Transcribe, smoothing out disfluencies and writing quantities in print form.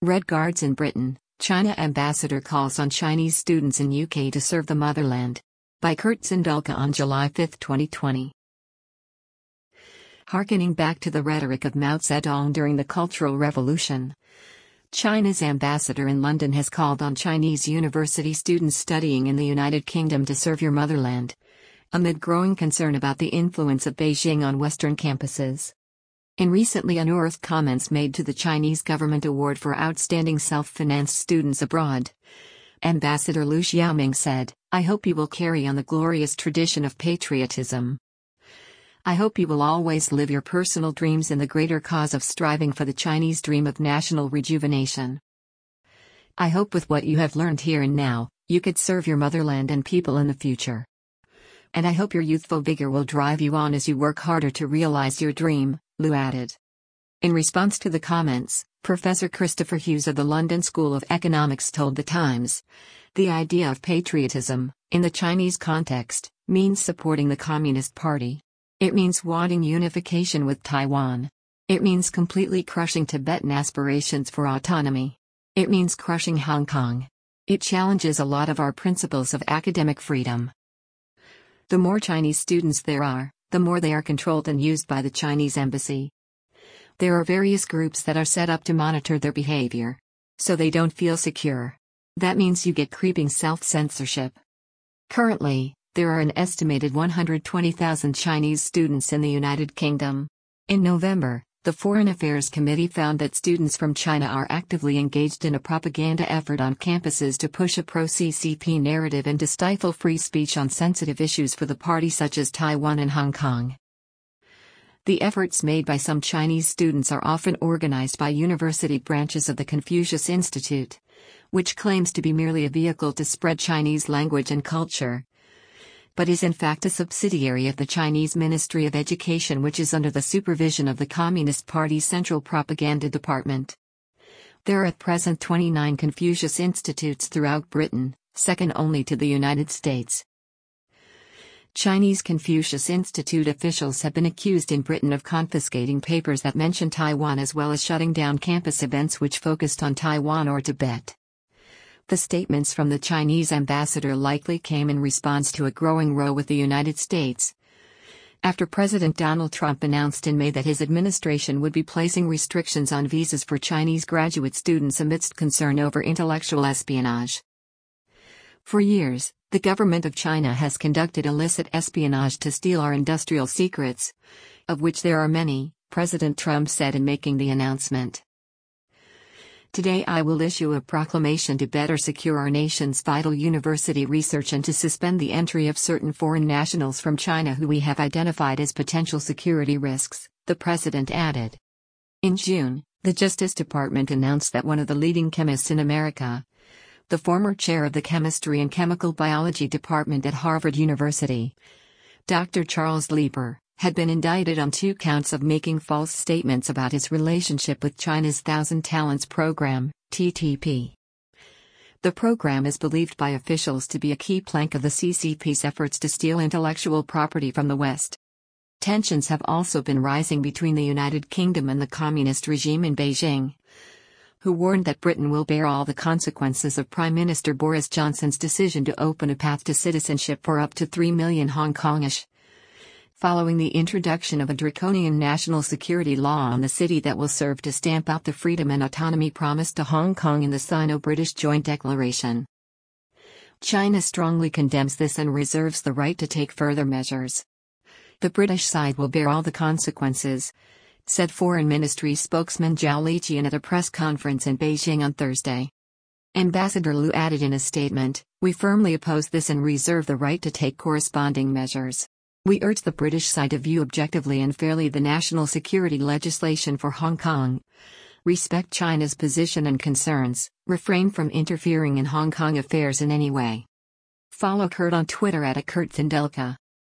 Red Guards in Britain, China ambassador calls on Chinese students in UK to serve the motherland. By Kurt Zindulka on July 5, 2020. Harkening back to the rhetoric of Mao Zedong during the Cultural Revolution, China's ambassador in London has called on Chinese university students studying in the United Kingdom to serve your motherland, amid growing concern about the influence of Beijing on Western campuses. In recently unearthed comments made to the Chinese government award for outstanding self-financed students abroad, Ambassador Liu Xiaoming said, "I hope you will carry on the glorious tradition of patriotism. I hope you will always live your personal dreams in the greater cause of striving for the Chinese dream of national rejuvenation. I hope with what you have learned here and now, you could serve your motherland and people in the future. And I hope your youthful vigor will drive you on as you work harder to realize your dream," Liu added. In response to the comments, Professor Christopher Hughes of the London School of Economics told The Times, "The idea of patriotism, in the Chinese context, means supporting the Communist Party. It means wanting unification with Taiwan. It means completely crushing Tibetan aspirations for autonomy. It means crushing Hong Kong. It challenges a lot of our principles of academic freedom. The more Chinese students there are, the more they are controlled and used by the Chinese embassy. There are various groups that are set up to monitor their behavior. So they don't feel secure. That means you get creeping self-censorship. Currently, there are an estimated 120,000 Chinese students in the United Kingdom. In November, the Foreign Affairs Committee found that students from China are actively engaged in a propaganda effort on campuses to push a pro-CCP narrative and to stifle free speech on sensitive issues for the party such as Taiwan and Hong Kong. The efforts made by some Chinese students are often organized by university branches of the Confucius Institute, which claims to be merely a vehicle to spread Chinese language and culture, but is in fact a subsidiary of the Chinese Ministry of Education, which is under the supervision of the Communist Party's Central Propaganda Department. There are at present 29 Confucius Institutes throughout Britain, second only to the United States. Chinese Confucius Institute officials have been accused in Britain of confiscating papers that mention Taiwan as well as shutting down campus events which focused on Taiwan or Tibet. The statements from the Chinese ambassador likely came in response to a growing row with the United States, after President Donald Trump announced in May that his administration would be placing restrictions on visas for Chinese graduate students amidst concern over intellectual espionage. For years, the government of China has conducted illicit espionage to steal our industrial secrets, of which there are many, President Trump said in making the announcement. "Today I will issue a proclamation to better secure our nation's vital university research and to suspend the entry of certain foreign nationals from China who we have identified as potential security risks," the president added. In June, the Justice Department announced that one of the leading chemists in America, the former chair of the Chemistry and Chemical Biology Department at Harvard University, Dr. Charles Lieber, had been indicted on 2 counts of making false statements about his relationship with China's Thousand Talents Program, TTP. The program is believed by officials to be a key plank of the CCP's efforts to steal intellectual property from the West. Tensions have also been rising between the United Kingdom and the communist regime in Beijing, who warned that Britain will bear all the consequences of Prime Minister Boris Johnson's decision to open a path to citizenship for up to 3 million Hong Kongish, following the introduction of a draconian national security law on the city that will serve to stamp out the freedom and autonomy promised to Hong Kong in the Sino-British Joint Declaration. China strongly condemns this and reserves the right to take further measures. "The British side will bear all the consequences," said Foreign Ministry spokesman Zhao Lijian at a press conference in Beijing on Thursday. Ambassador Liu added in a statement, "We firmly oppose this and reserve the right to take corresponding measures. We urge the British side to view objectively and fairly the national security legislation for Hong Kong, respect China's position and concerns, refrain from interfering in Hong Kong affairs in any way." Follow Kurt on Twitter at @KurtZindulka.